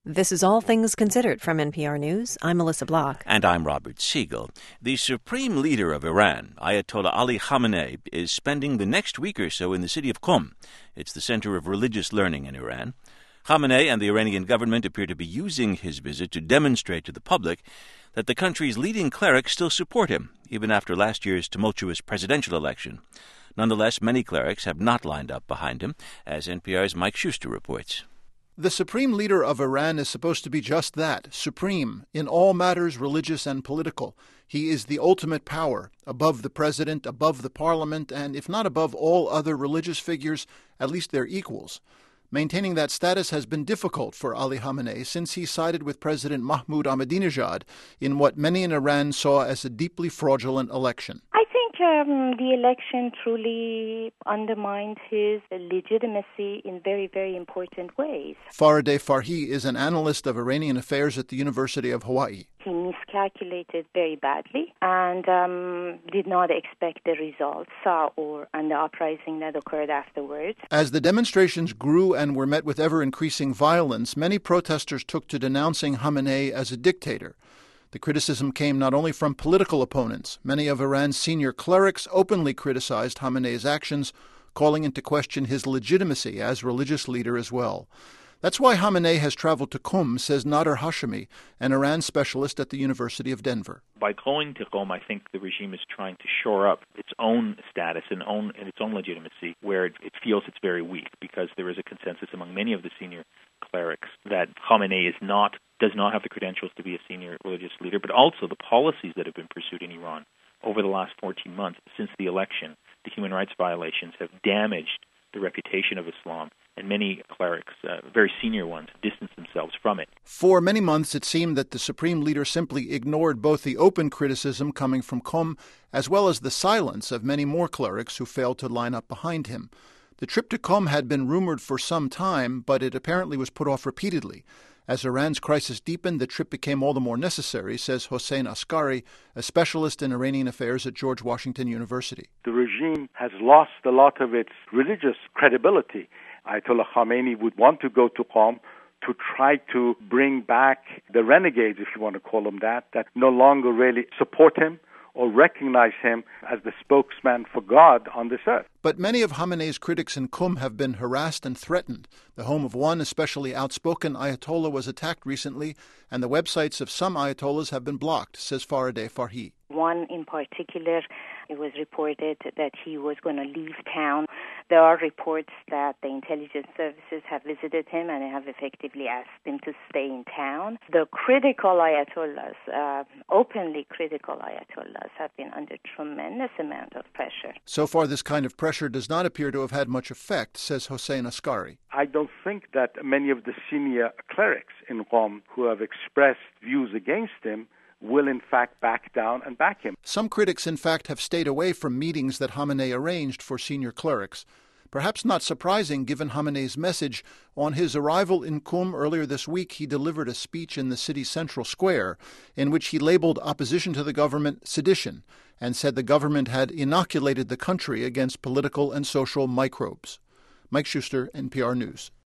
This is All Things Considered from NPR News. I'm Melissa Block. And I'm Robert Siegel. The supreme leader of Iran, Ayatollah Ali Khamenei, is spending the next week or so in the city of Qom. It's the center of religious learning in Iran. Khamenei and the Iranian government appear to be using his visit to demonstrate to the public that the country's leading clerics still support him, even after last year's tumultuous presidential election. Nonetheless, many clerics have not lined up behind him, as NPR's Mike Schuster reports. The supreme leader of Iran is supposed to be just that, supreme, in all matters religious and political. He is the ultimate power, above the president, above the parliament, and if not above all other religious figures, at least their equals. Maintaining that status has been difficult for Ali Khamenei since he sided with President Mahmoud Ahmadinejad in what many in Iran saw as a deeply fraudulent election. I think the election truly undermined his legitimacy in very, very important ways. Farideh Farhi is an analyst of Iranian affairs at the University of Hawaii. He miscalculated very badly and did not expect the results and the uprising that occurred afterwards. As the demonstrations grew and were met with ever-increasing violence, many protesters took to denouncing Khamenei as a dictator. The criticism came not only from political opponents. Many of Iran's senior clerics openly criticized Khamenei's actions, calling into question his legitimacy as religious leader as well. That's why Khamenei has traveled to Qom, says Nader Hashemi, an Iran specialist at the University of Denver. By going to Qom, I think the regime is trying to shore up its own status and its own legitimacy, where it feels it's very weak, because there is a consensus among many of the senior clerics that Khamenei does not have the credentials to be a senior religious leader, but also the policies that have been pursued in Iran over the last 14 months since the election, the human rights violations have damaged the reputation of Islam, and many clerics, very senior ones, distanced themselves from it. For many months, it seemed that the supreme leader simply ignored both the open criticism coming from Qom as well as the silence of many more clerics who failed to line up behind him. The trip to Qom had been rumored for some time, but it apparently was put off repeatedly. As Iran's crisis deepened, the trip became all the more necessary, says Hossein Askari, a specialist in Iranian affairs at George Washington University. The regime has lost a lot of its religious credibility. Ayatollah Khamenei would want to go to Qom to try to bring back the renegades, if you want to call them that no longer really support him or recognize him as the spokesman for God on this earth. But many of Khamenei's critics in Qom have been harassed and threatened. The home of one especially outspoken Ayatollah was attacked recently, and the websites of some Ayatollahs have been blocked, says Farideh Farhi. One in particular, it was reported that he was going to leave town. There are reports that the intelligence services have visited him and have effectively asked him to stay in town. The critical Ayatollahs, openly critical Ayatollahs, have been under tremendous amount of pressure. So far, this kind of pressure does not appear to have had much effect, says Hossein Askari. I don't think that many of the senior clerics in Qom who have expressed views against him will in fact back down and back him. Some critics, in fact, have stayed away from meetings that Khamenei arranged for senior clerics. Perhaps not surprising given Khamenei's message. On his arrival in Qom earlier this week, he delivered a speech in the city's central square in which he labeled opposition to the government sedition and said the government had inoculated the country against political and social microbes. Mike Schuster, NPR News.